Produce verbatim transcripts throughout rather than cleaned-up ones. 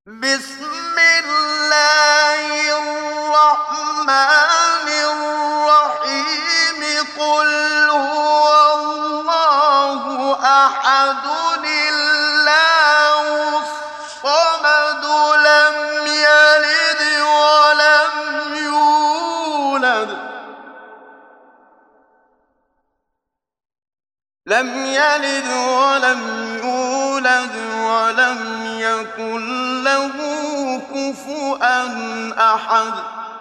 بسم الله الرحمن الرحيم قل هو الله أحد الله الصمد لم يلد ولم يولد لم يلد ولم يولد ولم يكن له كفؤا أحد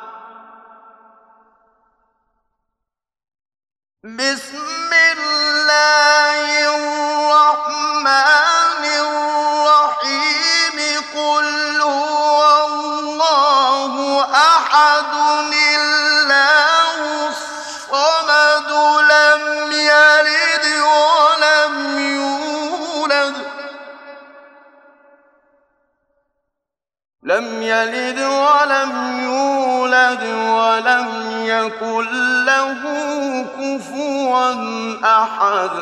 بسم الله الرحمن الرحيم قل هو الله أحد الله الصمد لم يلد ولم يولد لم يلد ولم يولد ولم يكن له كفوا أحد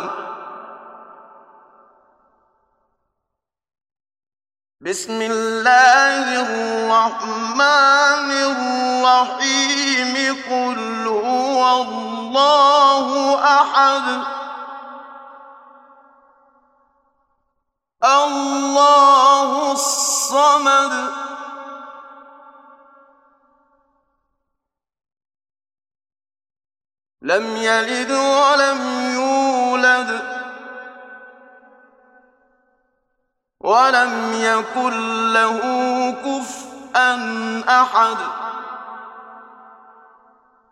بسم الله الرحمن الرحيم قل هو الله أحد الله الصمد لم يلد ولم يولد ولم يكن له كفؤا أحد